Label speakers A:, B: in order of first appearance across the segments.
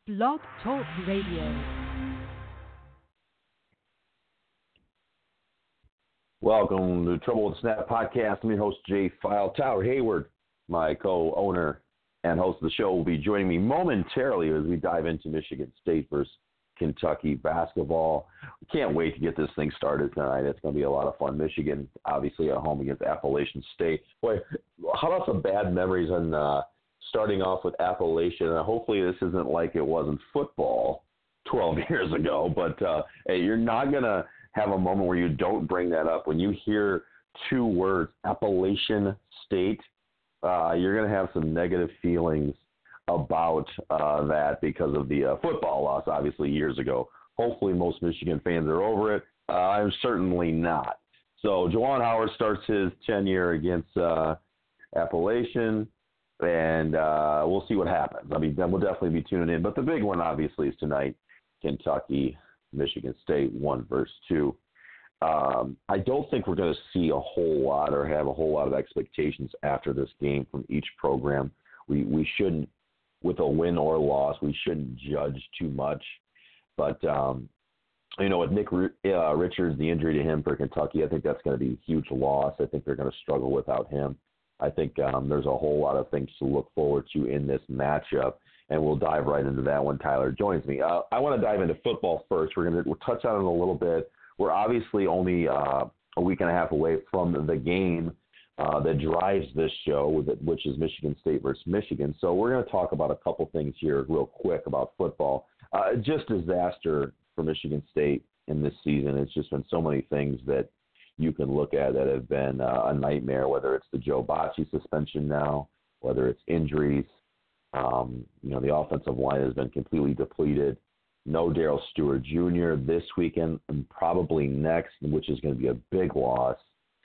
A: Blog Talk Radio.
B: Welcome to Trouble with the Snap podcast. I'm your host, Jay File. Tyler Hayward, my co-owner and host of the show, will be joining me momentarily as we dive into Michigan State versus Kentucky basketball. We can't wait to get this thing started tonight. It's going to be a lot of fun. Michigan, obviously, at home against Appalachian State. Boy, how about some bad memories on starting off with Appalachian? Hopefully this isn't like it was in football 12 years ago, but hey, you're not going to have a moment where you don't bring that up. When you hear two words, Appalachian State, you're going to have some negative feelings about that because of the football loss, obviously, years ago. Hopefully most Michigan fans are over it. I'm certainly not. So Juwan Howard starts his tenure against Appalachian, and we'll see what happens. I mean, then we'll definitely be tuning in. But the big one, obviously, is tonight, Kentucky, Michigan State, 1 versus 2. I don't think we're going to see a whole lot or have a whole lot of expectations after this game from each program. We shouldn't, with a win or loss, we shouldn't judge too much. But, with Nick Richards, the injury to him for Kentucky, I think that's going to be a huge loss. I think they're going to struggle without him. I think there's a whole lot of things to look forward to in this matchup, and we'll dive right into that when Tyler joins me. I want to dive into football first. We'll touch on it a little bit. We're obviously only a week and a half away from the game that drives this show, which is Michigan State versus Michigan. So we're going to talk about a couple things here real quick about football. Just disaster for Michigan State in this season. It's just been so many things that you can look at that have been a nightmare, whether it's the Joe Bacci suspension now, whether it's injuries. The offensive line has been completely depleted. No Darrell Stewart Jr. this weekend and probably next, which is going to be a big loss.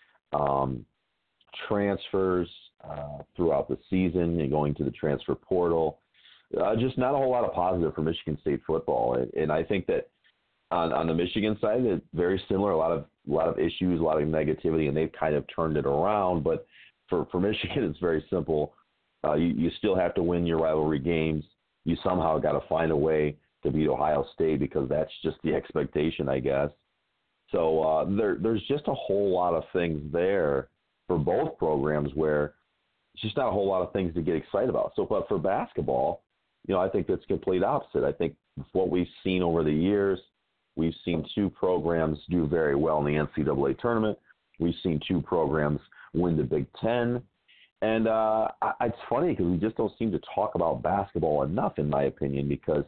B: Transfers throughout the season and going to the transfer portal. Just not a whole lot of positive for Michigan State football. And I think that on the Michigan side, it's very similar. A lot of issues, a lot of negativity, and they've kind of turned it around. But for Michigan, it's very simple. You still have to win your rivalry games. You somehow got to find a way to beat Ohio State because that's just the expectation, I guess. So there's just a whole lot of things there for both programs where it's just not a whole lot of things to get excited about. So but for basketball, I think that's complete opposite. I think what we've seen over the years, we've seen two programs do very well in the NCAA tournament. We've seen two programs win the Big Ten. And it's funny because we just don't seem to talk about basketball enough, in my opinion, because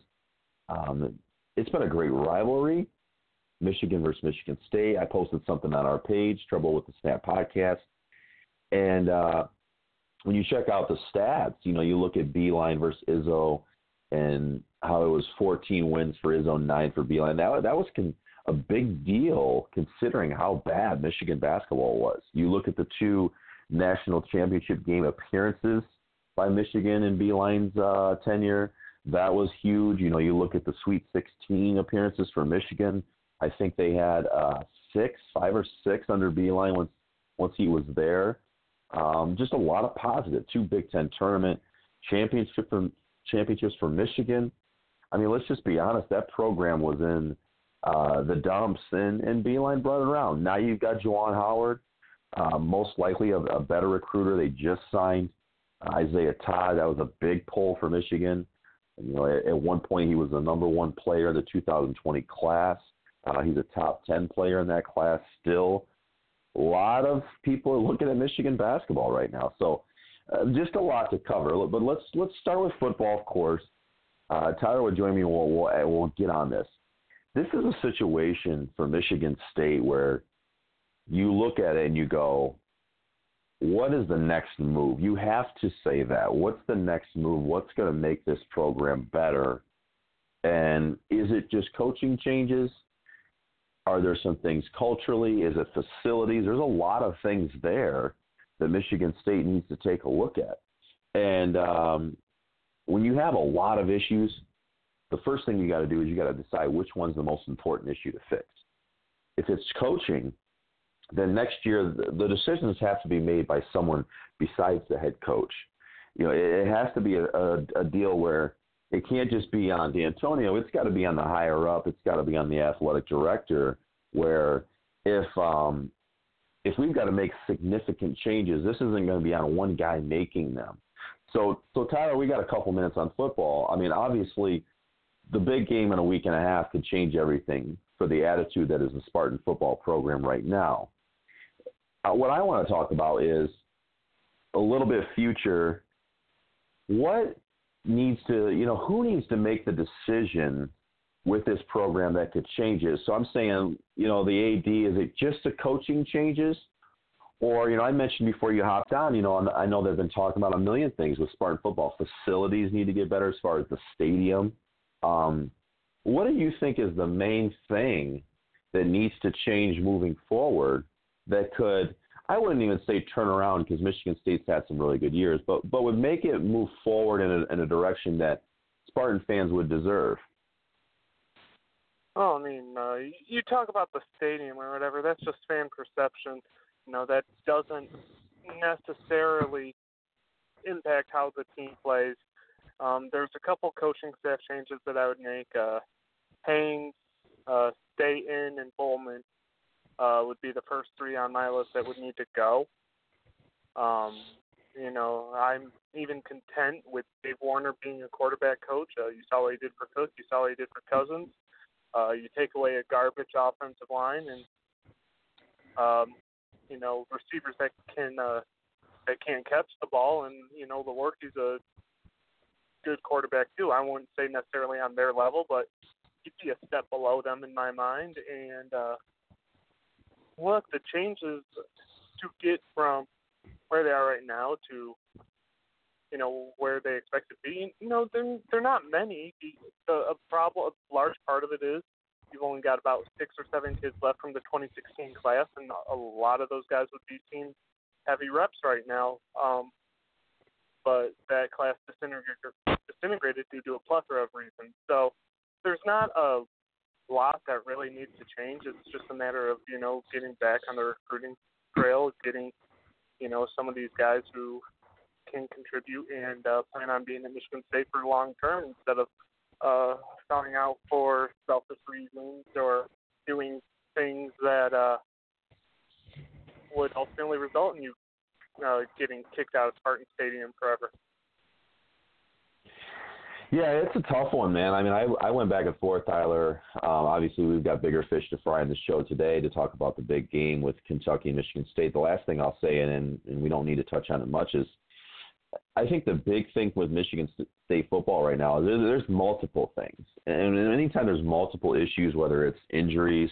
B: it's been a great rivalry, Michigan versus Michigan State. I posted something on our page, Trouble with the Snap podcast. And when you check out the stats, you look at Beeline versus Izzo and how it was 14 wins for Izzo, 9 for Beeline. That was a big deal considering how bad Michigan basketball was. You look at the two national championship game appearances by Michigan in Beeline's tenure. That was huge. You look at the Sweet 16 appearances for Michigan. I think they had 5 or 6 under Beeline once he was there. Just a lot of positive. 2 Big Ten tournament championships for Michigan. I mean, let's just be honest. That program was in the dumps, and Beeline brought it around. Now you've got Juwan Howard, most likely a better recruiter. They just signed Isaiah Todd. That was a big pull for Michigan. At one point he was the number 1 player in the 2020 class. He's a top 10 player in that class still. A lot of people are looking at Michigan basketball right now. So just a lot to cover. But let's start with football, of course. Tyler will join me and we'll get on this. This is a situation for Michigan State where you look at it and you go, what is the next move? You have to say that. What's the next move? What's going to make this program better? And is it just coaching changes? Are there some things culturally? Is it facilities? There's a lot of things there that Michigan State needs to take a look at. And when you have a lot of issues, the first thing you got to do is you got to decide which one's the most important issue to fix. If it's coaching, then next year the decisions have to be made by someone besides the head coach. It has to be a deal where it can't just be on D'Antonio. It's got to be on the higher up. It's got to be on the athletic director. Where if we've got to make significant changes, this isn't going to be on one guy making them. So Tyler, we got a couple minutes on football. I mean, obviously, the big game in a week and a half could change everything for the attitude that is the Spartan football program right now. What I want to talk about is a little bit future. What needs to, who needs to make the decision with this program that could change it? So I'm saying, the AD, is it just the coaching changes? Or, I mentioned before you hopped on, I know they've been talking about a million things with Spartan football. Facilities need to get better as far as the stadium. What do you think is the main thing that needs to change moving forward that could, I wouldn't even say turn around because Michigan State's had some really good years, but would make it move forward in a direction that Spartan fans would deserve?
C: Well, I mean, you talk about the stadium or whatever, that's just fan perception. That doesn't necessarily impact how the team plays. There's a couple coaching staff changes that I would make. Haynes, Staten, and Bowman would be the first three on my list that would need to go. I'm even content with Dave Warner being a quarterback coach. You saw what he did for Cook. You saw what he did for Cousins. You take away a garbage offensive line and receivers that can't catch the ball, and Lewerke's a good quarterback too. I wouldn't say necessarily on their level, but he'd be a step below them in my mind. And the changes to get from where they are right now to where they expect to be, they're not many. A large part of it is you've only got about 6 or 7 kids left from the 2016 class, and a lot of those guys would be seeing heavy reps right now. But that class disintegrated due to a plethora of reasons. So there's not a lot that really needs to change. It's just a matter of, getting back on the recruiting trail, getting, some of these guys who can contribute and plan on being at Michigan State for long term instead of selling out for selfish reasons or doing things that would ultimately result in you getting kicked out of Spartan Stadium forever.
B: Yeah, it's a tough one, man. I mean, I went back and forth, Tyler. Obviously, we've got bigger fish to fry in the show today to talk about the big game with Kentucky and Michigan State. The last thing I'll say, and we don't need to touch on it much, is I think the big thing with Michigan State football right now is there's multiple things. And anytime there's multiple issues, whether it's injuries,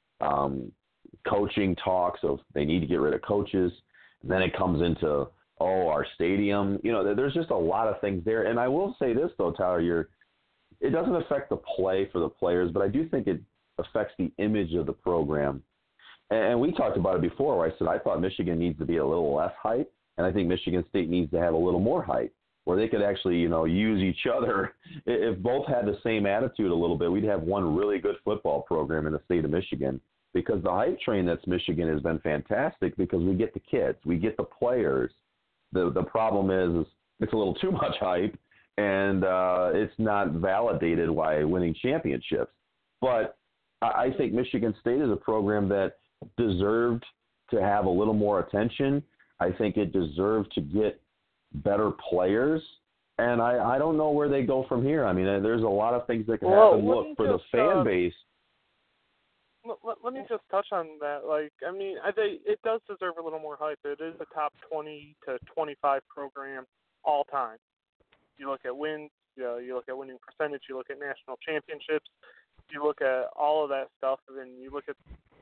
B: coaching talks of they need to get rid of coaches, and then it comes into, our stadium. There's just a lot of things there. And I will say this, though, Tyler, it doesn't affect the play for the players, but I do think it affects the image of the program. And we talked about it before where I said I thought Michigan needs to be a little less hype, and I think Michigan State needs to have a little more hype where they could actually, use each other. If both had the same attitude a little bit, we'd have one really good football program in the state of Michigan, because the hype train that's Michigan has been fantastic because we get the kids, we get the players. The problem is it's a little too much hype, and it's not validated by winning championships. But I think Michigan State is a program that deserved to have a little more attention. I think it deserved to get better players, and I don't know where they go from here. I mean, there's a lot of things that can happen. Look, for the fan base.
C: Let me just touch on that. It does deserve a little more hype. It is a top 20 to 25 program all time. You look at wins, you look at winning percentage, you look at national championships, you look at all of that stuff, and then you look at,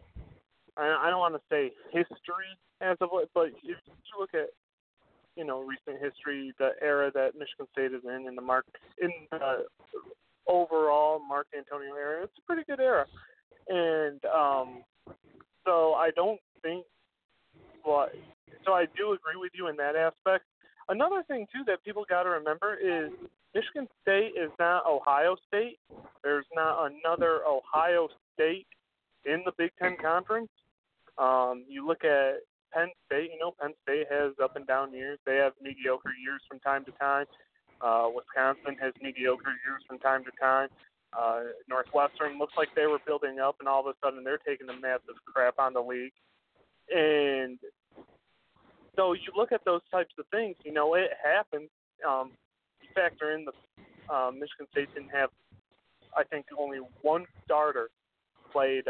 C: I don't want to say history as of late, but if you look at, recent history, the era that Michigan State is in the overall Mark D'Antonio era, it's a pretty good era. And so I don't think so I do agree with you in that aspect. Another thing, too, that people got to remember is Michigan State is not Ohio State. There's not another Ohio State in the Big Ten Conference. You look at Penn State, Penn State has up and down years. They have mediocre years from time to time. Wisconsin has mediocre years from time to time. Northwestern looks like they were building up, and all of a sudden they're taking a massive crap on the league. And so you look at those types of things, it happens. You factor in the Michigan State didn't have, I think, only one starter played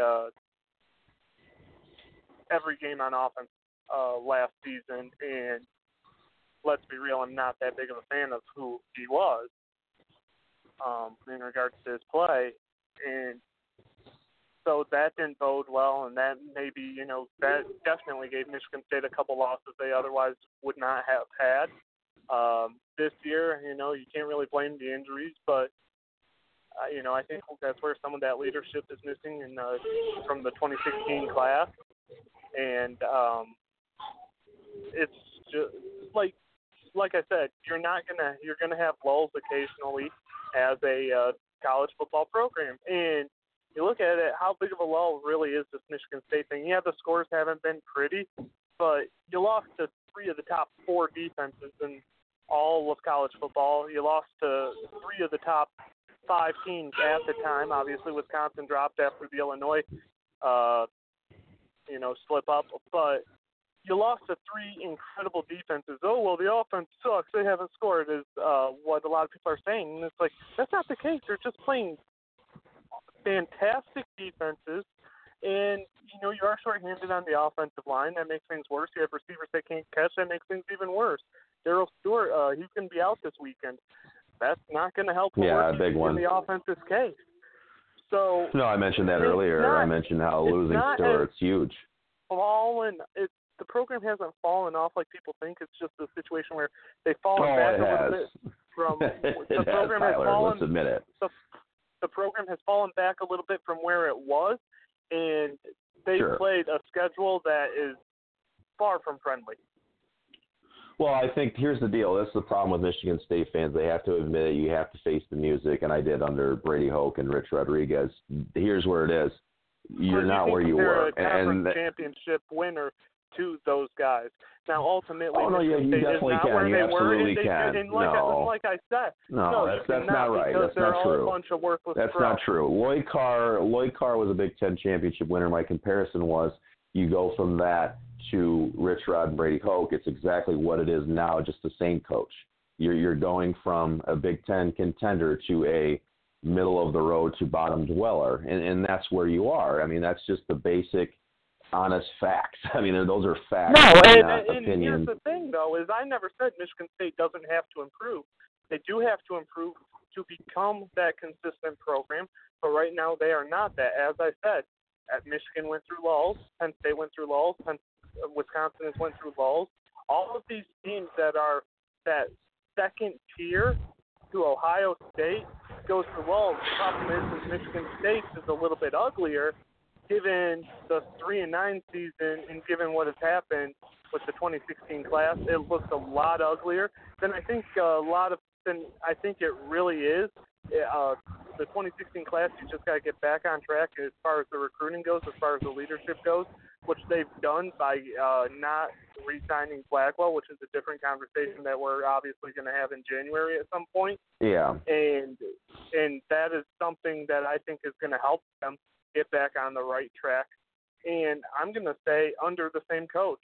C: every game on offense last season, and let's be real, I'm not that big of a fan of who he was in regards to his play, and so that didn't bode well, and that maybe, that definitely gave Michigan State a couple losses they otherwise would not have had. This year, you can't really blame the injuries, but I think that's where some of that leadership is missing from the 2016 class. And it's just like I said, you're gonna have lulls occasionally as a college football program. And you look at it, how big of a lull really is this Michigan State thing? Yeah, the scores haven't been pretty, but you lost to 3 of the top 4 defenses in all of college football. You lost to 3 of the top 5 teams at the time. Obviously, Wisconsin dropped after the Illinois, slip up. But you lost to 3 incredible defenses. Oh, well, the offense sucks. They haven't scored, is what a lot of people are saying. And it's like, that's not the case. They're just playing fantastic defenses. And, you are shorthanded on the offensive line. That makes things worse. You have receivers that can't catch. That makes things even worse. Darryl Stewart, he's going to be out this weekend. That's not going to help
B: a big one
C: in the offensive case. So
B: no, I mentioned that earlier. I mentioned how losing Stewart's huge.
C: The program hasn't fallen off like people think. It's just a situation where they've fallen back a little bit from the program has fallen.
B: Let's admit it.
C: The program has fallen back a little bit from where it was, and they played a schedule that is far from friendly.
B: Well, I think here's the deal. That's the problem with Michigan State fans. They have to admit it. You have to face the music, and I did under Brady Hoke and Rich Rodriguez. Here's where it is. You're not where you were.
C: They're a conference championship winner to those guys. Now, ultimately,
B: you definitely can. You absolutely can.
C: And like I said,
B: that's not right. That's not true.
C: A bunch of worthless
B: that's not true. Lloyd Carr was a Big Ten championship winner. My comparison was you go from that to Rich Rod and Brady Hoke. It's exactly what it is now, just the same coach. You're going from a Big Ten contender to a middle of the road to bottom dweller, and that's where you are. I mean, that's just the basic, honest facts. I mean, those are facts.
C: No,
B: not
C: and
B: opinions.
C: Here's the thing, though, is I never said Michigan State doesn't have to improve. They do have to improve to become that consistent program, but right now they are not that. As I said, Michigan went through lulls, Penn State went through lulls, Wisconsin has went through lulls. All of these teams that are that second tier to Ohio State goes through lulls. The problem is Michigan State is a little bit uglier given the 3-9 season and given what has happened with the 2016 class. It looks a lot uglier than I think it really is. The 2016 class, you just got to get back on track as far as the recruiting goes, as far as the leadership goes, which they've done by not re-signing Blackwell, which is a different conversation that we're obviously going to have in January at some point.
B: Yeah.
C: And that is something that I think is going to help them get back on the right track. And I'm going to say under the same coach.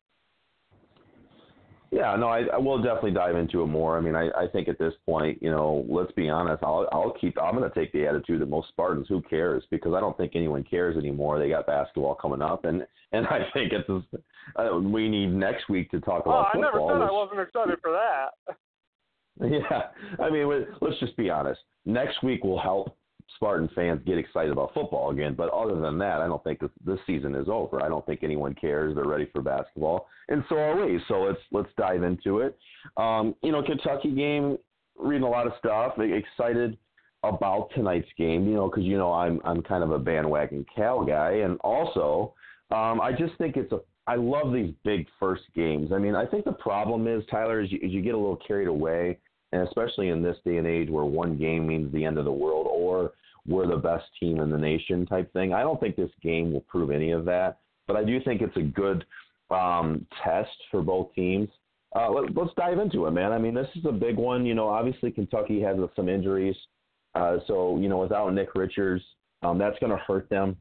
B: Yeah, no, I will definitely dive into it more. I mean, I think at this point, let's be honest. I'm going to take the attitude that most Spartans, who cares? Because I don't think anyone cares anymore. They got basketball coming up, and I think we need next week to talk about football.
C: I never said I wasn't excited for that.
B: Yeah, I mean, let's just be honest. Next week will help Spartan fans get excited about football again. But other than that, I don't think this season is over. I don't think anyone cares. They're ready for basketball, and so are we. So let's dive into it. Kentucky game. Reading a lot of stuff. Excited about tonight's game. Because I'm kind of a bandwagon Cal guy, and also I just think I love these big first games. I mean, I think the problem is, Tyler, is you get a little carried away. And especially in this day and age where one game means the end of the world or we're the best team in the nation type thing. I don't think this game will prove any of that. But I do think it's a good test for both teams. let's dive into it, man. I mean, this is a big one. Obviously Kentucky has some injuries. So, without Nick Richards, that's going to hurt them.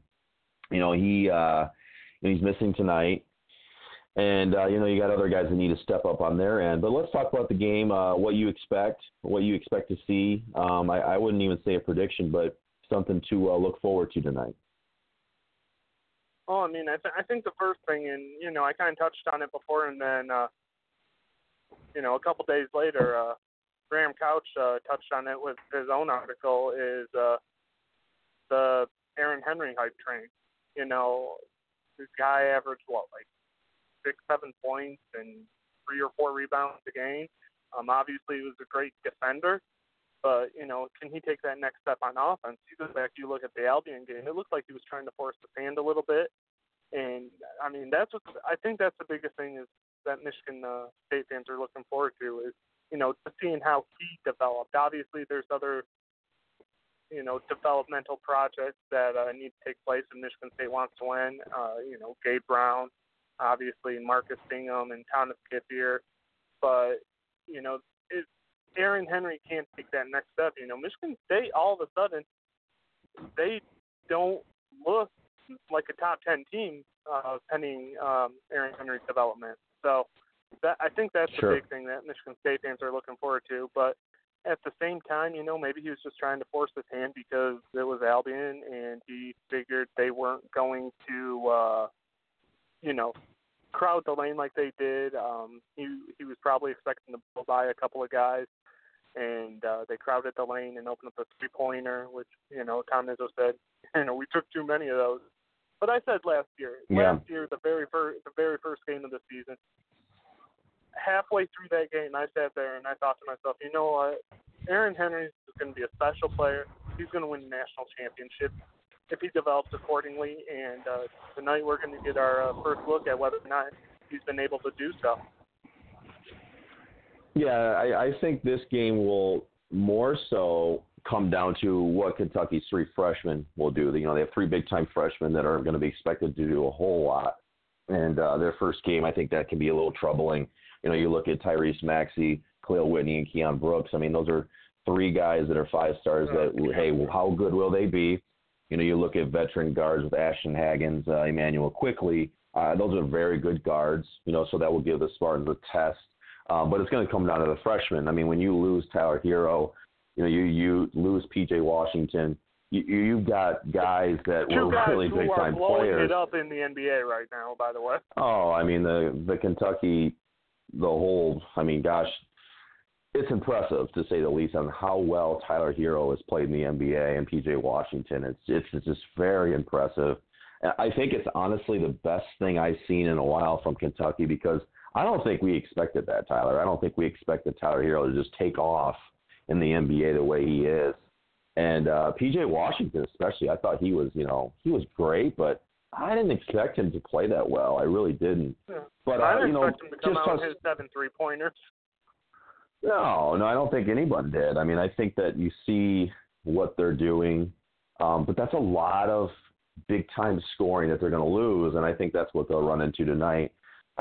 B: He's missing tonight. And, you got other guys that need to step up on their end. But let's talk about the game, what you expect to see. I wouldn't even say a prediction, but something to look forward to tonight.
C: Well, I mean, I think the first thing, and, I kind of touched on it before, and then, a couple days later, Graham Couch touched on it with his own article, is the Aaron Henry hype train. This guy averaged, 6-7 points and 3 or 4 rebounds a game. Obviously, he was a great defender, but, can he take that next step on offense? You go back, you look at the Albion game, it looked like he was trying to force the hand a little bit. And, I mean, I think that's the biggest thing is that Michigan State fans are looking forward to is, just seeing how he developed. Obviously, there's other, developmental projects that need to take place if Michigan State wants to win. Gabe Brown, obviously Marcus Bingham and Thomas Kithier. But, if Aaron Henry can't take that next step, Michigan State all of a sudden, they don't look like a top 10 team pending Aaron Henry's development. So I think that's the big thing that Michigan State fans are looking forward to. But at the same time, maybe he was just trying to force his hand because it was Albion and he figured they weren't going to, crowd the lane like they did. He was probably expecting to blow by a couple of guys, and they crowded the lane and opened up a three-pointer, which, Tom Izzo said, we took too many of those. But I said last year, the very first game of the season, halfway through that game, I sat there and I thought to myself, you know what? Aaron Henry is going to be a special player. He's going to win a national championship if he develops accordingly. And tonight we're going to get our first look at whether or not he's been able to do so.
B: Yeah, I think this game will more so come down to what Kentucky's 3 freshmen will do. They have 3 big-time freshmen that aren't going to be expected to do a whole lot. And their first game, I think that can be a little troubling. You look at Tyrese Maxey, Khalil Whitney, and Keon Brooks. I mean, those are 3 guys that are 5-stars that, hey, how good will they be? You look at veteran guards with Ashton Haggins, Emmanuel Quickley. Those are very good guards, so that will give the Spartans a test. But it's going to come down to the freshmen. I mean, when you lose Tyler Hero, you lose P.J. Washington, you've got guys that were really big-time players. 2 guys who are blowing it up
C: in the NBA right now, by the way.
B: Oh, I mean, the Kentucky, gosh, it's impressive, to say the least, on how well Tyler Hero has played in the NBA and P.J. Washington. It's just very impressive. I think it's honestly the best thing I've seen in a while from Kentucky because I don't think we expected that, Tyler. I don't think we expected Tyler Hero to just take off in the NBA the way he is. And P.J. Washington especially, I thought he was great, but I didn't expect him to play that well. I really didn't.
C: Yeah. But I didn't expect him to come out with his 7 3-pointers.
B: No, I don't think anyone did. I mean, I think that you see what they're doing, but that's a lot of big-time scoring that they're going to lose, and I think that's what they'll run into tonight.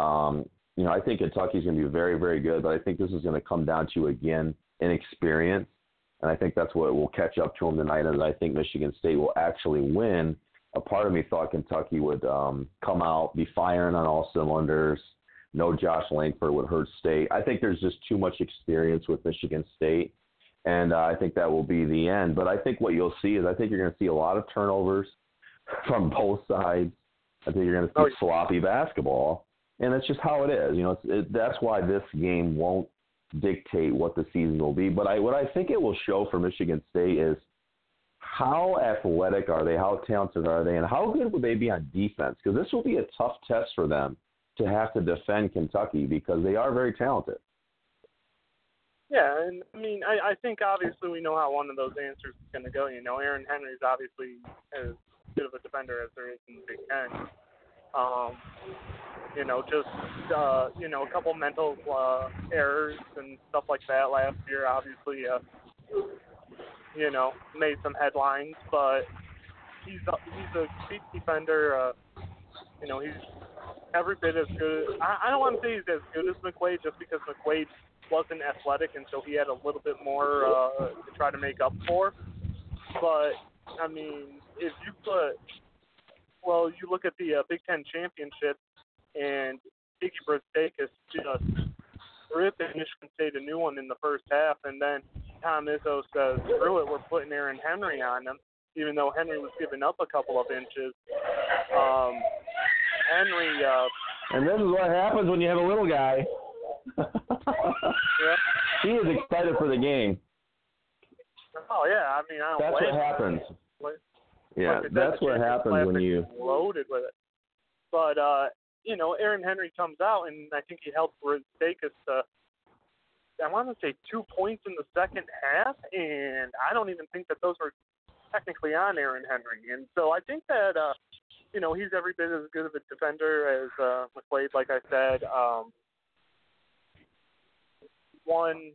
B: I think Kentucky's going to be very, very good, but I think this is going to come down to, again, inexperience, and I think that's what will catch up to them tonight, and I think Michigan State will actually win. A part of me thought Kentucky would come out, be firing on all cylinders. No Josh Langford would hurt State. I think there's just too much experience with Michigan State, and I think that will be the end. But I think what you'll see is I think you're going to see a lot of turnovers from both sides. I think you're going to see sloppy basketball, and that's just how it is. That's why this game won't dictate what the season will be. But what I think it will show for Michigan State is how athletic are they, how talented are they, and how good will they be on defense? Because this will be a tough test for them to have to defend Kentucky because they are very talented.
C: Yeah, and I mean, I think obviously we know how one of those answers is going to go. Aaron Henry's obviously as good of a defender as there is in the Big Ten. A couple mental errors and stuff like that last year obviously, made some headlines, but he's a deep defender. every bit as good. I don't want to say he's as good as McQuaid just because McQuaid wasn't athletic, and so he had a little bit more to try to make up for. But, I mean, if you you look at the Big Ten championship, and Iggy Brazdeikis just ripped Michigan State a new one in the first half, and then Tom Izzo says, screw it, we're putting Aaron Henry on them, even though Henry was giving up a couple of inches. Henry...
B: and this is what happens when you have a little guy.
C: Yeah.
B: He is excited for the game.
C: Oh, yeah, I mean, I don't
B: That's what happens. Yeah, that's what happens when you...
C: Loaded with it. But, Aaron Henry comes out, and I think he helped Brazdeikis I want to say 2 points in the second half, and I don't even think that those were technically on Aaron Henry. And so I think that, he's every bit as good of a defender as McQuaid, like I said. One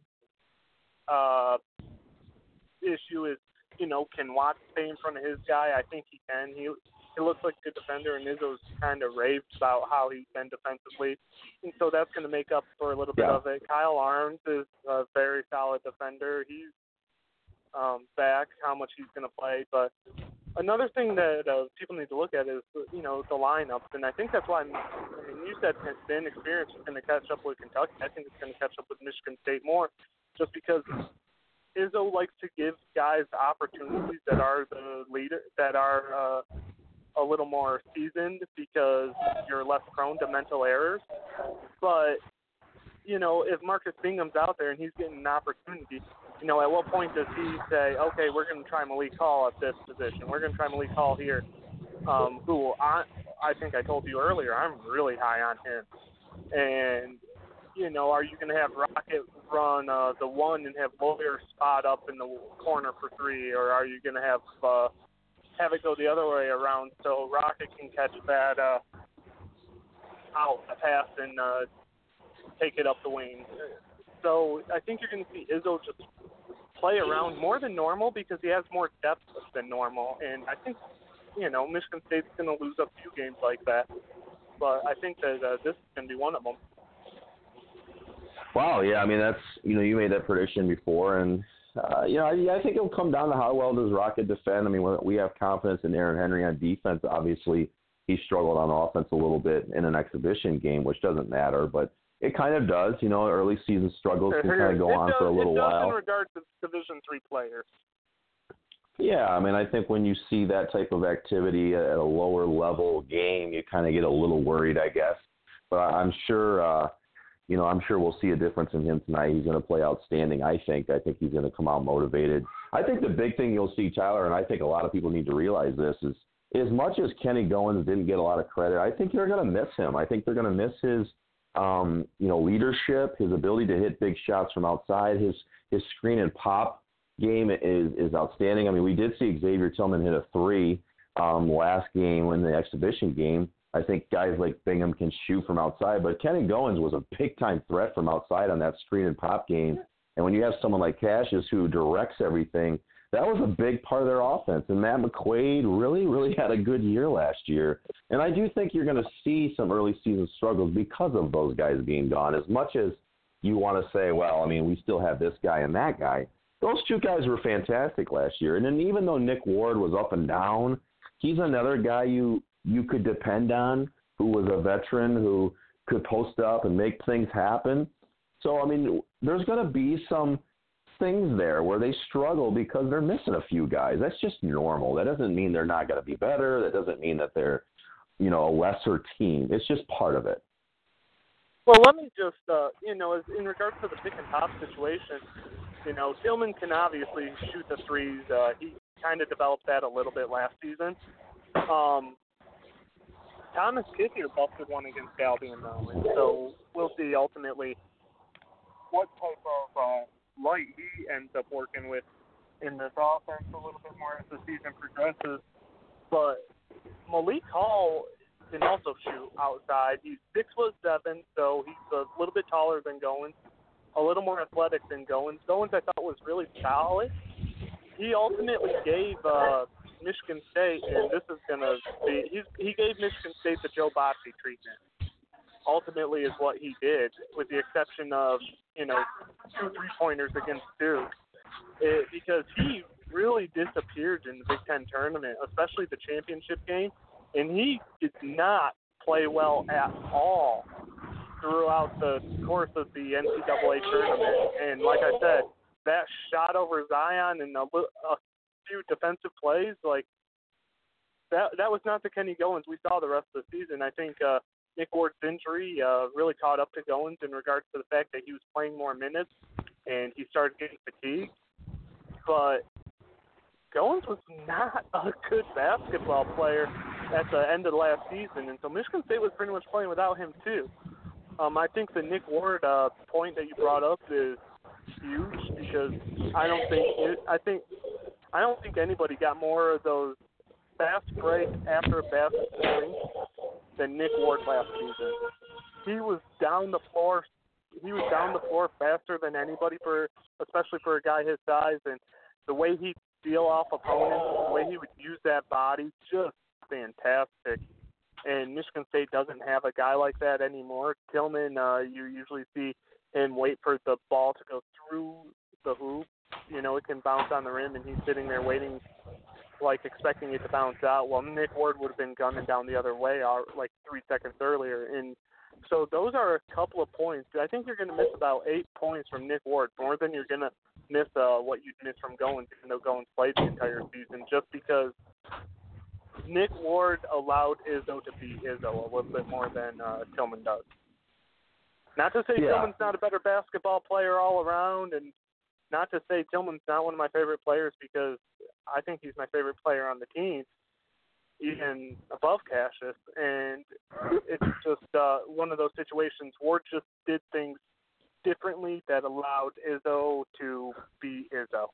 C: issue is, can Watts stay in front of his guy? I think he can. He looks like a good defender, and Izzo's kind of raved about how he's been defensively. And so that's going to make up for a little bit of it. Kyle Arms is a very solid defender. He's back, how much he's going to play. But another thing that people need to look at is, the lineups. And I think that's why, you said the inexperience is going to catch up with Kentucky. I think it's going to catch up with Michigan State more, just because Izzo likes to give guys opportunities that are the leader, that are a little more seasoned, because you're less prone to mental errors. But, if Marcus Bingham's out there and he's getting an opportunity, at what point does he say, okay, we're going to try Malik Hall at this position. We're going to try Malik Hall here, who I think I told you earlier, I'm really high on him. And, are you going to have Rocket run the one and have Lawyer spot up in the corner for three, or are you going to have it go the other way around so Rocket can catch that pass and take it up the wing? So I think you're going to see Izzo just play around more than normal because he has more depth than normal. And I think, Michigan State's going to lose a few games like that. But I think that this is going to be one of them.
B: Wow, yeah, I mean, that's, you made that prediction before, and, I think it'll come down to how well does Rocket defend. I mean, we have confidence in Aaron Henry on defense. Obviously, he struggled on offense a little bit in an exhibition game, which doesn't matter, but it kind of does. Early season struggles can kind of go on for a little while.
C: In regards to Division III players.
B: Yeah, I mean, I think when you see that type of activity at a lower level game, you kind of get a little worried, I guess. But I'm sure, I'm sure we'll see a difference in him tonight. He's going to play outstanding, I think. I think he's going to come out motivated. I think the big thing you'll see, Tyler, and I think a lot of people need to realize this, is as much as Kenny Goins didn't get a lot of credit, I think they're going to miss him. I think they're going to miss his leadership, his ability to hit big shots from outside. His screen and pop game is outstanding. I mean, we did see Xavier Tillman hit a three last game in the exhibition game. I think guys like Bingham can shoot from outside, but Kenny Goins was a big-time threat from outside on that screen and pop game. And when you have someone like Cassius who directs everything, that was a big part of their offense. And Matt McQuaid really, really had a good year last year. And I do think you're going to see some early season struggles because of those guys being gone. As much as you want to say, well, I mean, we still have this guy and that guy, those two guys were fantastic last year. And then even though Nick Ward was up and down, he's another guy you could depend on, who was a veteran, who could post up and make things happen. So, I mean, there's going to be some things there where they struggle because they're missing a few guys. That's just normal. That doesn't mean they're not going to be better. That doesn't mean that they're, a lesser team. It's just part of it.
C: Well, let me just, as in regards to the pick and pop situation, Tillman can obviously shoot the threes. He kind of developed that a little bit last season. Thomas Kithier busted one against Albion, though, and so we'll see ultimately what type of light he ends up working with in this offense a little bit more as the season progresses. But Malik Hall can also shoot outside. He's 6'7", so he's a little bit taller than Goins, a little more athletic than Goins. Goins I thought was really solid. He ultimately gave Michigan State, and this is going to be, he gave Michigan State the Joe Bossie treatment. ultimately is what he did, with the exception of, 2 3-pointers against Duke, because he really disappeared in the Big Ten tournament, especially the championship game, and he did not play well at all throughout the course of the NCAA tournament. And like I said, that shot over Zion and a few defensive plays, like that was not the Kenny Goins we saw the rest of the season. I think Nick Ward's injury really caught up to Goins in regards to the fact that he was playing more minutes and he started getting fatigued. But Goins was not a good basketball player at the end of the last season, and so Michigan State was pretty much playing without him too. I think the Nick Ward point that you brought up is huge, because I don't think anybody got more of those fast break after a basket scoring than Nick Ward last season. He was down the floor faster than anybody, especially for a guy his size, and the way he steal off opponents, the way he would use that body, just fantastic. And Michigan State doesn't have a guy like that anymore. Tillman, you usually see him wait for the ball to go through the hoop. It can bounce on the rim, and he's sitting there waiting, like expecting it to bounce out. Well, Nick Ward would have been gunning down the other way, like 3 seconds earlier. And so those are a couple of points. I think you're going to miss about 8 points from Nick Ward, more than you're going to miss what you'd miss from Goins, even though Goins played the entire season, just because Nick Ward allowed Izzo to be Izzo a little bit more than Tillman does. Not to say Tillman's not a better basketball player all around, and not to say Tillman's not one of my favorite players, because I think he's my favorite player on the team, even above Cassius. And it's just one of those situations. Ward just did things differently that allowed Izzo to be Izzo.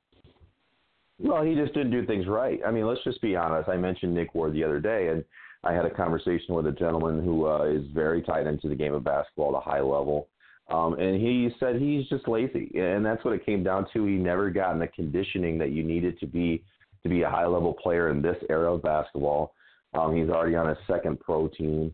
B: Well, he just didn't do things right. I mean, let's just be honest. I mentioned Nick Ward the other day, and I had a conversation with a gentleman who is very tied into the game of basketball at a high level, and he said he's just lazy, and that's what it came down to. He never got in the conditioning that you needed to be a high-level player in this era of basketball. He's already on his second pro team.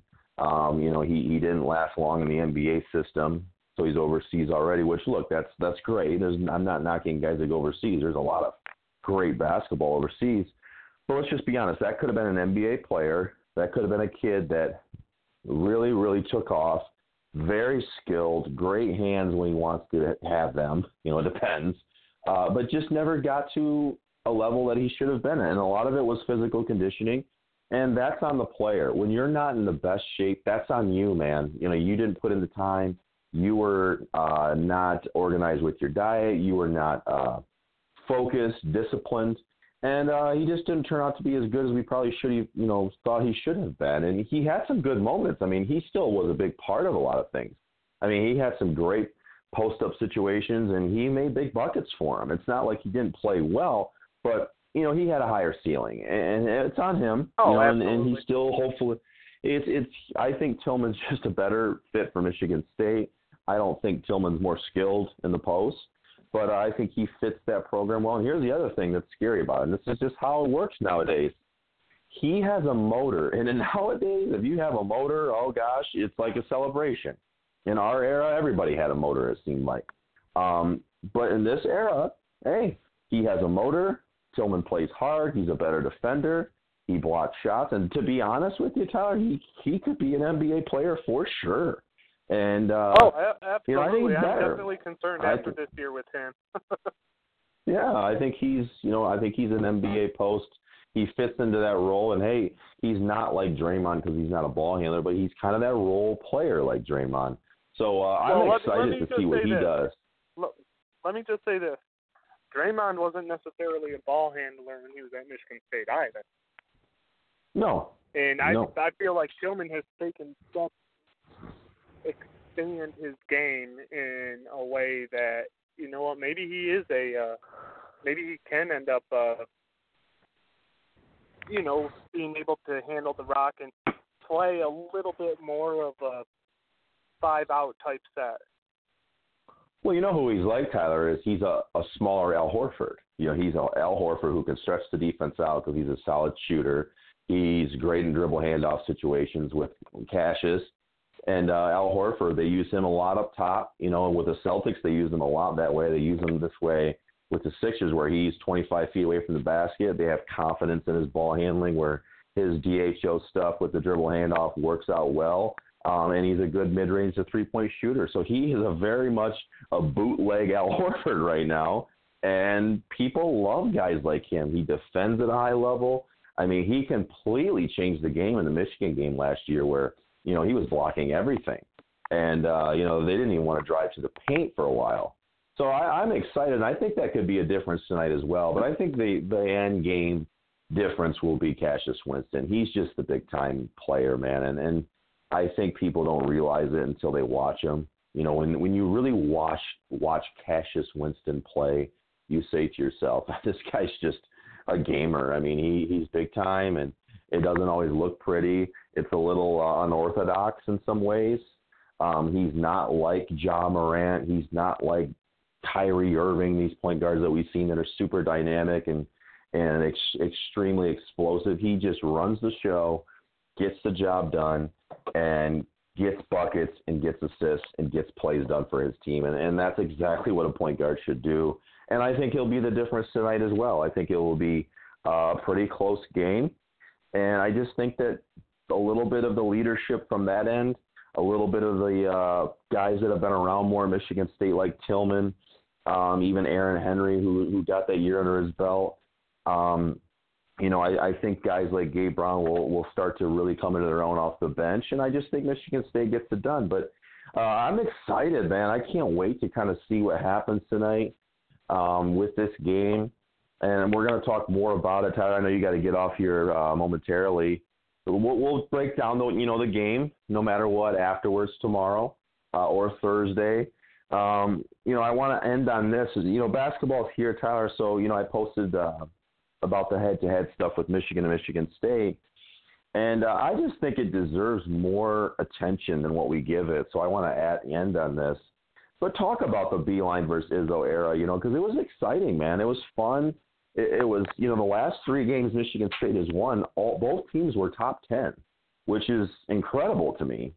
B: He didn't last long in the NBA system, so he's overseas already, which, look, that's great. I'm not knocking guys that go overseas. There's a lot of great basketball overseas. But let's just be honest. That could have been an NBA player. That could have been a kid that really, really took off, very skilled, great hands when he wants to have them. It depends. But just never got to a level that he should have been in. And a lot of it was physical conditioning, and that's on the player. When you're not in the best shape, that's on you, man. You didn't put in the time. You were not organized with your diet. You were not focused, disciplined, and he just didn't turn out to be as good as we probably should have, thought he should have been. And he had some good moments. I mean, he still was a big part of a lot of things. I mean, he had some great post-up situations, and he made big buckets for him. It's not like he didn't play well, but, he had a higher ceiling, and it's on him. And he still hopefully I think Tillman's just a better fit for Michigan State. I don't think Tillman's more skilled in the post, but I think he fits that program well. And here's the other thing that's scary about it, and this is just how it works nowadays. He has a motor, and nowadays, if you have a motor, oh gosh, it's like a celebration. In our era, everybody had a motor, it seemed like. But in this era, hey, he has a motor. Tillman plays hard. He's a better defender. He blocks shots. And to be honest with you, Tyler, he could be an NBA player for sure. And
C: absolutely. I'm definitely concerned after this year with him.
B: Yeah, I think he's an NBA post. He fits into that role, and hey, he's not like Draymond because he's not a ball handler, but he's kind of that role player like Draymond. So I'm excited to see what he does.
C: Let me just say this. Draymond wasn't necessarily a ball handler when he was at Michigan State either.
B: No.
C: And I feel like Tillman has taken steps to expand his game in a way that, maybe he is maybe he can end up, being able to handle the rock and play a little bit more of a 5-out type set.
B: Well, you know who he's like, Tyler, is he's a smaller Al Horford. He's an Al Horford who can stretch the defense out because he's a solid shooter. He's great in dribble handoff situations with Cassius. And Al Horford, they use him a lot up top. You know, with the Celtics, they use him a lot that way. They use him this way with the Sixers, where he's 25 feet away from the basket. They have confidence in his ball handling, where his DHO stuff with the dribble handoff works out well. And he's a good mid-range to three-point shooter. So he is very much a bootleg Al Horford right now. And people love guys like him. He defends at a high level. I mean, he completely changed the game in the Michigan game last year where, you know, he was blocking everything. And, you know, they didn't even want to drive to the paint for a while. So I'm excited. I think that could be a difference tonight as well. But I think the end game difference will be Cassius Winston. He's just the big-time player, man. And I think people don't realize it until they watch him. You know, when you really watch Cassius Winston play, you say to yourself, this guy's just a gamer. I mean, he's big time, and it doesn't always look pretty. It's a little unorthodox in some ways. He's not like Ja Morant. He's not like Kyrie Irving, these point guards that we've seen that are super dynamic and extremely explosive. He just runs the show, gets the job done, and gets buckets and gets assists and gets plays done for his team. And that's exactly what a point guard should do. And I think he'll be the difference tonight as well. I think it will be a pretty close game. And I just think that a little bit of the leadership from that end, a little bit of the guys that have been around more Michigan State like Tillman, even Aaron Henry, who got that year under his belt. You know, I think guys like Gabe Brown will start to really come into their own off the bench, and I just think Michigan State gets it done. But I'm excited, man. I can't wait to kind of see what happens tonight with this game, and we're going to talk more about it. Tyler, I know you got to get off here momentarily. We'll break down the game no matter what afterwards tomorrow or Thursday. You know, I want to end on this. You know, basketball's here, Tyler. So you know, I posted about the head-to-head stuff with Michigan and Michigan State. And I just think it deserves more attention than what we give it. So I want to end on this. But talk about the Beilein versus Izzo era, you know, because it was exciting, man. It was fun. It was, you know, the last 3 games Michigan State has won, both teams were top 10, which is incredible to me.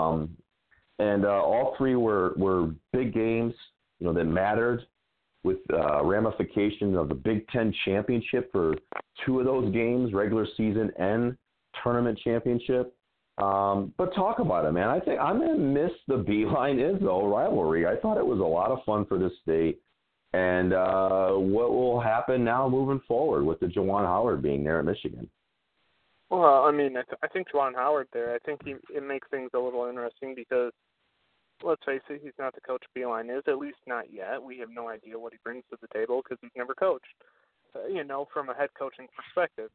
B: And all 3 were big games, you know, that mattered, with ramifications of the Big Ten championship for 2 of those games, regular season and tournament championship. But talk about it, man. I think I'm going to miss the Beilein-Izzo rivalry. I thought it was a lot of fun for this state. And what will happen now moving forward with the Juwan Howard being there at Michigan?
C: Well, I mean, I think Juwan Howard there, I think it makes things a little interesting because, let's face it, he's not the coach Beilein is, at least not yet. We have no idea what he brings to the table because he's never coached, you know, from a head coaching perspective.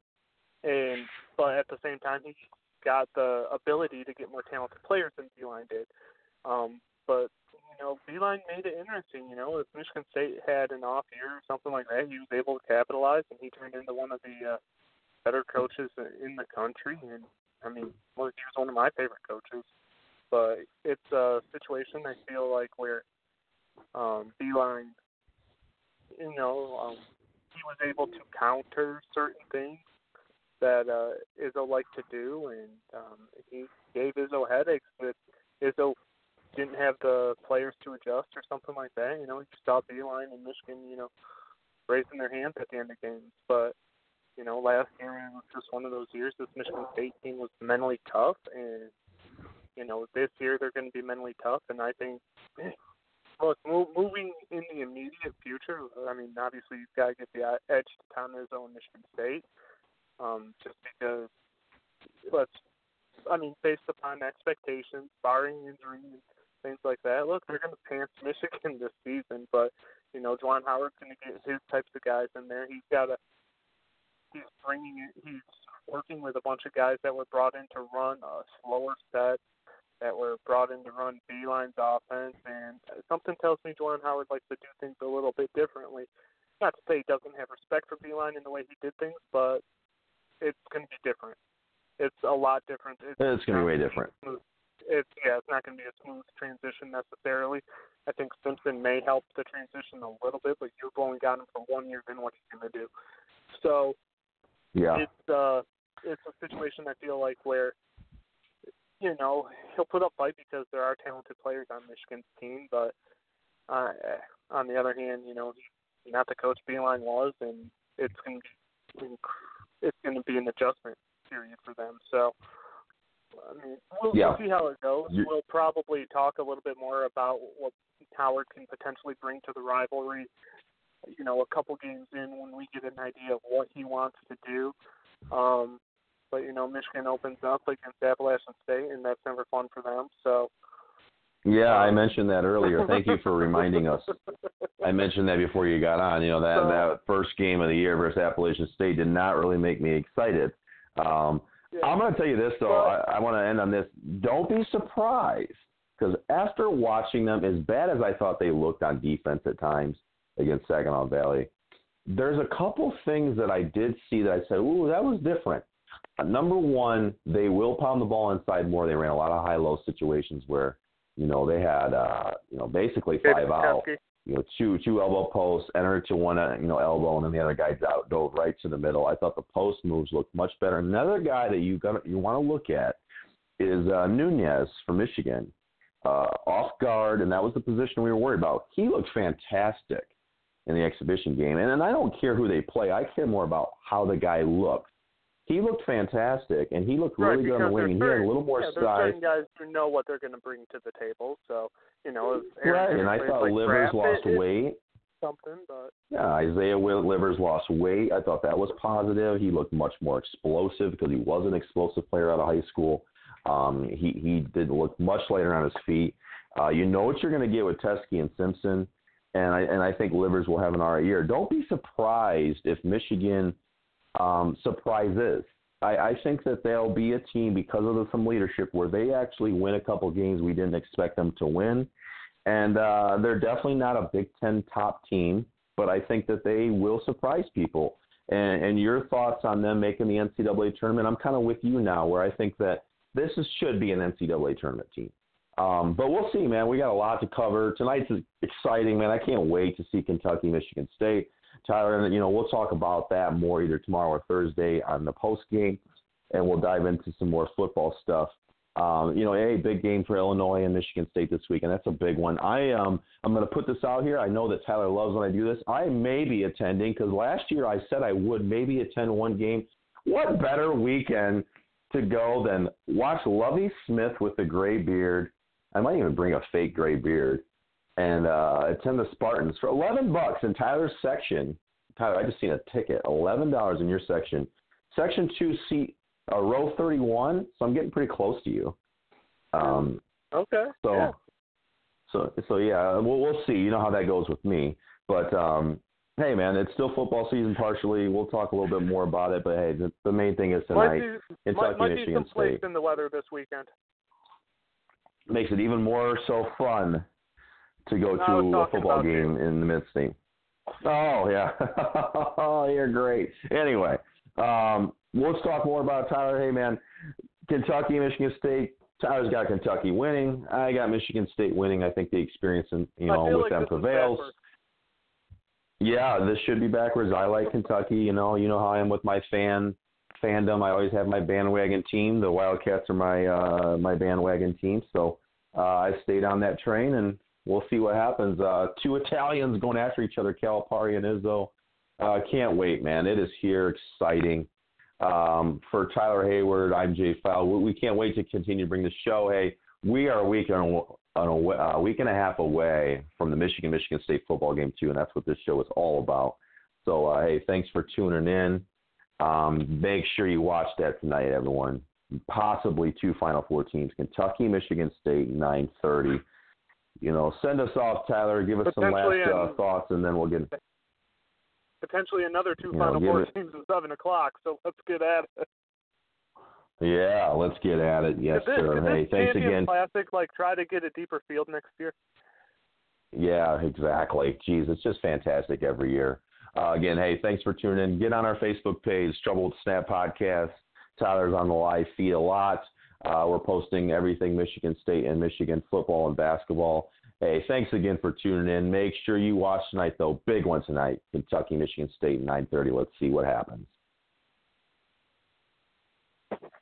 C: But at the same time, he's got the ability to get more talented players than Beilein did. But, you know, Beilein made it interesting. You know, if Michigan State had an off year or something like that, he was able to capitalize, and he turned into one of the better coaches in the country. And, I mean, well, he was one of my favorite coaches. But it's a situation I feel like where Beilein, you know, he was able to counter certain things that Izzo liked to do, and he gave Izzo headaches that Izzo didn't have the players to adjust or something like that. You know, you saw Beilein and Michigan, you know, raising their hands at the end of games. But, you know, last year it was just one of those years this Michigan State team was mentally tough, and you know, this year they're going to be mentally tough, and I think, look, moving in the immediate future, I mean, obviously you've got to get the edge to Tom Izzo and Michigan State, just because, based upon expectations, barring injury and things like that, look, they're going to pants Michigan this season, but, you know, Juwan Howard's going to get his types of guys in there. He's working with a bunch of guys that were brought in to run a slower set, that were brought in to run Beilein's offense, and something tells me Juwan Howard likes to do things a little bit differently. Not to say he doesn't have respect for Beilein in the way he did things, but it's going to be different. It's a lot different.
B: It's going to be way different.
C: It's not going to be a smooth transition necessarily. I think Simpson may help the transition a little bit, but you've only got him for 1 year, then what he's going to do. So yeah, it's a situation I feel like where he'll put up fight because there are talented players on Michigan's team, but on the other hand, he's not the coach Beilein was, and it's going to be an adjustment period for them. So, I mean, we'll see how it goes. We'll probably talk a little bit more about what Howard can potentially bring to the rivalry, a couple games in when we get an idea of what he wants to do. But, Michigan opens up against Appalachian State, and that's never fun for them. So.
B: Yeah, I mentioned that earlier. Thank you for reminding us. I mentioned that before you got on. That first game of the year versus Appalachian State did not really make me excited. I'm going to tell you this, though. I want to end on this. Don't be surprised, because after watching them, as bad as I thought they looked on defense at times against Saginaw Valley, there's a couple things that I did see that I said, ooh, that was different. Number one, they will pound the ball inside more. They ran a lot of high-low situations where, they had, basically 5 out, two elbow posts, enter to one, elbow, and then the other guy dove right to the middle. I thought the post moves looked much better. Another guy that you want to look at is Nunez from Michigan, off guard, and that was the position we were worried about. He looked fantastic in the exhibition game, and I don't care who they play. I care more about how the guy looked. He looked fantastic, and he looked really good on the wing. He had a little more size.
C: There's certain guys who know what they're going to bring to the table. So,
B: right. And I thought Livers lost weight. Yeah, Isaiah Livers lost weight. I thought that was positive. He looked much more explosive because he was an explosive player out of high school. He did look much lighter on his feet. You know what you're going to get with Teske and Simpson, and I think Livers will have an all right year. Don't be surprised if Michigan surprises. I think that they'll be a team because of some leadership where they actually win a couple games we didn't expect them to win. And they're definitely not a Big Ten top team, but I think that they will surprise people. And your thoughts on them making the NCAA tournament, I'm kind of with you now, where I think that this should be an NCAA tournament team. But we'll see, man. We got a lot to cover. Tonight's exciting, man. I can't wait to see Kentucky, Michigan State. Tyler, we'll talk about that more either tomorrow or Thursday on the post game, and we'll dive into some more football stuff. A big game for Illinois and Michigan State this week, and that's a big one. I'm going to put this out here. I know that Tyler loves when I do this. I may be attending because last year I said I would maybe attend one game. What better weekend to go than watch Lovie Smith with the gray beard? I might even bring a fake gray beard. And attend the Spartans for $11 in Tyler's section. Tyler, I just seen a ticket, $11 in your section. Section 2, seat row 31. So I'm getting pretty close to you.
C: Okay.
B: So yeah, we'll see. You know how that goes with me. But hey, man, it's still football season partially. We'll talk a little bit more about it. But hey, the main thing is tonight.
C: Might be some place in the weather this weekend.
B: Makes it even more so fun to go to a football game in the Mid-State. Oh, yeah. Oh, you're great. Anyway, let's talk more about Tyler. Hey, man, Kentucky, Michigan State. Tyler's got Kentucky winning. I got Michigan State winning. I think the experience, with them prevails. Yeah, this should be backwards. I like Kentucky. You know how I am with my fandom. I always have my bandwagon team. The Wildcats are my bandwagon team. So I stayed on that train, and we'll see what happens. Two Italians going after each other, Calipari and Izzo. Can't wait, man. It is here, exciting. For Tyler Hayward, I'm Jay Fowle. We can't wait to continue to bring the show. Hey, we are a week and a half away from the Michigan State football game, too, and that's what this show is all about. So, hey, thanks for tuning in. Make sure you watch that tonight, everyone. Possibly 2 Final Four teams, Kentucky, Michigan State, 9:30. Send us off, Tyler. Give us some last thoughts, and then we'll get
C: potentially another 2 Final Four teams at 7 o'clock. So let's get at it.
B: Yeah, let's get at it. Yes, sir. Hey, thanks again.
C: Classic, try to get a deeper field next year.
B: Yeah, exactly. Geez, it's just fantastic every year. Again, hey, thanks for tuning in. Get on our Facebook page, Trouble with Snap Podcast. Tyler's on the live feed a lot. We're posting everything Michigan State and Michigan football and basketball. Hey, thanks again for tuning in. Make sure you watch tonight, though. Big one tonight. Kentucky, Michigan State, 9:30. Let's see what happens.